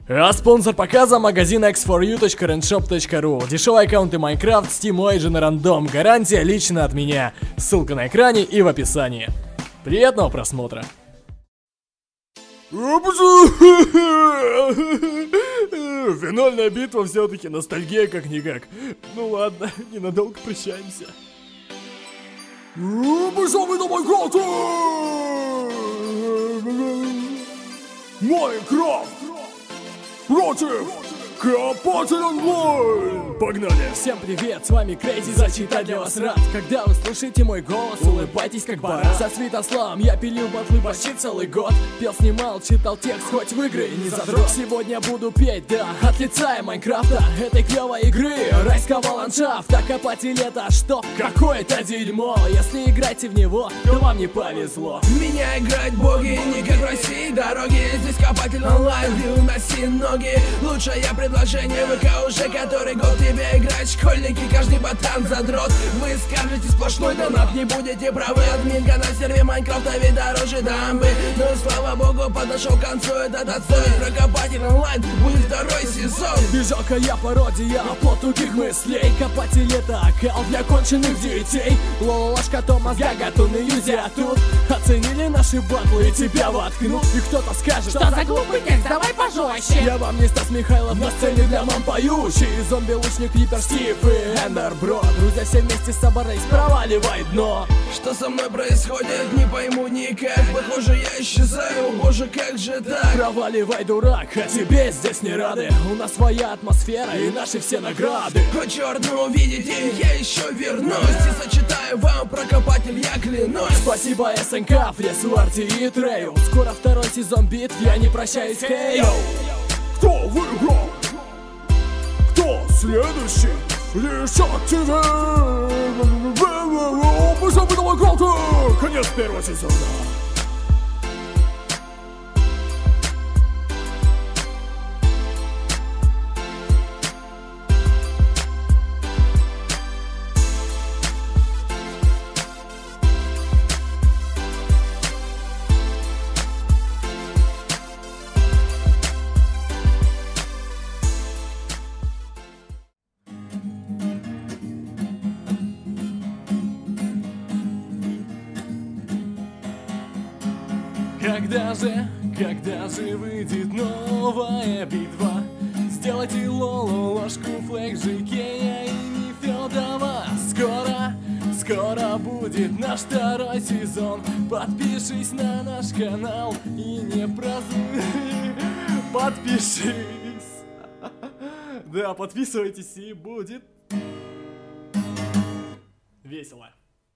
А спонсор показа — магазин x4u.randshop.ru. Дешевые аккаунты Minecraft, Steam, Origin и Random. Гарантия лично от меня. Ссылка на экране и в описании. Приятного просмотра. Финальная битва все-таки ностальгия как-никак. Ну ладно, ненадолго прощаемся. Бежим на Майнкрафт! Майнкрафт против Копатель онлайн! Погнали! Всем привет, с вами Крейзи, зачитать для вас рад. Когда вы слышите мой голос, улыбайтесь как баран. Со Святославом я пилил батлы почти целый год. Пел, снимал, читал текст, хоть в игры не задрот. Сегодня буду петь, да, от лица Майнкрафта, этой клевой игры, райского ландшафта. Копатель это что? Какое-то дерьмо. Если играете в него, то вам не повезло. Меня играть боги, не как в России дороги. Здесь Копатель онлайн, и уноси ноги. Лучшее предложение ВК уже который год тебе играть. Школьники, каждый ботан задрот. Вы скажете сплошной донат, не будете правы. Админка на сервере Майнкрафта ведь дороже дамбы. Но слава богу, подошел к концу этот отстой. Про Копатель онлайн будет второй сезон. Жалкая пародия плод тугих мыслей. Копатель это аккаунт для конченых детей. Лолашка, то мозга, гатун и юзи, а тут оценили наши батлы и тебя воткнут. И кто-то скажет, что за глупый текст, давай пожестче. Я вам не Стас Михайлов, на сцене для мам поющий. Зомби-лучник, Крипер, Стив и Эндер Бро. Друзья все вместе собрались, проваливай дно. Что со мной происходит, не пойму никак. Похоже, я исчезаю, боже, как же так? Проваливай, дурак, а тебе здесь не рады. У нас своя атмосфера и наши все награды. О, черт, ну увидите, я еще вернусь и сочетаю вам про Копатель, я клянусь. Спасибо СНК, Фресу, Арти и Трею. Скоро второй сезон битв, я не прощаюсь, хей. Кто выиграл? Кто следующий? Лишь от тебя. Бежим на Майнкрафт! Конец первого сезона. Когда же выйдет новая битва? Сделайте Лолу, ложку, флэк, Жикея и Нефёдова. Скоро будет наш второй сезон. Подпишись на наш канал и не празднуй. Подпишись. Да, подписывайтесь и будет весело.